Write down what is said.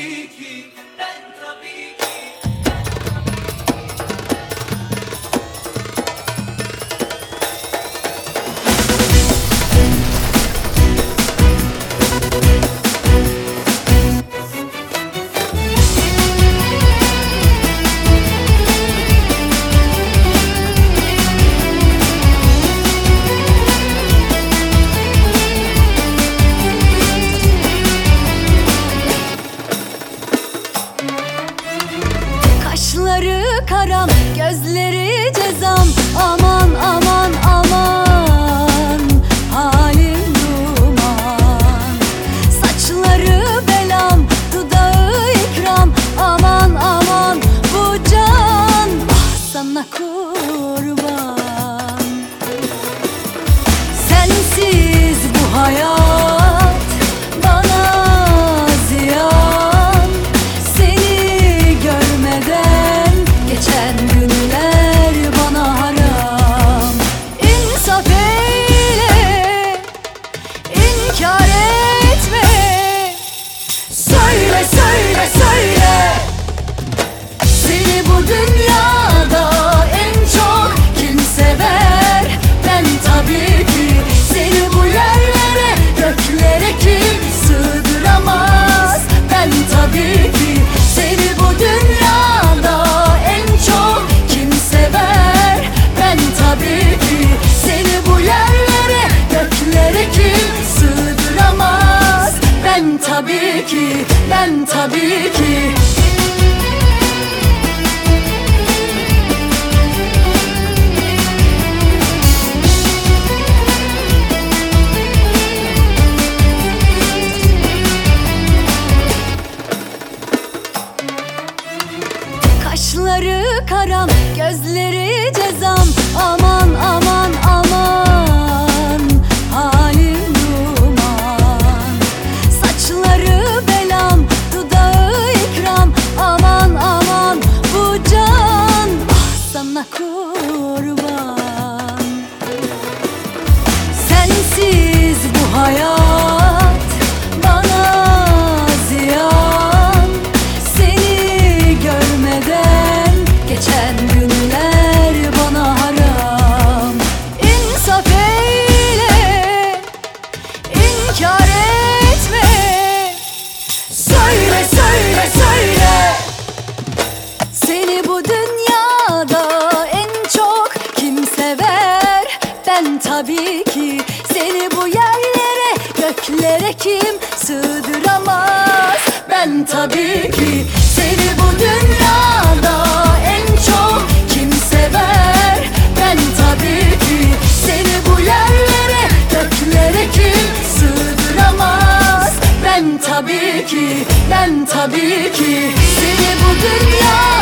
tabii ki, ben tabii ki. Kaşları karam, gözleri cezam. Aman aman aman, halim duman. Saçları belam, dudağı ikram. Aman aman, bu can ah sana kurban. Sensiz bu hayat bana ziyan. Seni görmeden geçen günler bana haram. İnsaf eyle, inkar etme. Söyle söyle söyle, seni bu dünyada en çok kim sever? Ben tabii ki. Seni bu yerlere, göklere kim sığdıramaz? Ben tabii ki. Seni bu dünyada en çok kim sever? Ben tabii ki. Seni bu yerlere, göklere kim sığdıramaz? Ben tabii ki, ben tabii ki. Kaşları karam, gözleri cezam. Aman aman aman, halim duman. Saçları belam, dudağı ikram. Aman aman, bu can ah sana kurban. Sensiz bu hayat bana ziyan. Seni görmeden geçen günler bana haram. İnsaf eyle, inkar etme. Söyle söyle söyle, seni bu dünyada en çok kim sever? Ben tabii ki. Seni bu yerlere, göklere kim sığdıramaz? Ben tabii ki. Seni bu dünyada en çok kim sever? Ben tabii ki. Seni bu yerlere, göklere kim sığdıramaz? Ben tabii ki, ben tabii ki. Seni bu dünyada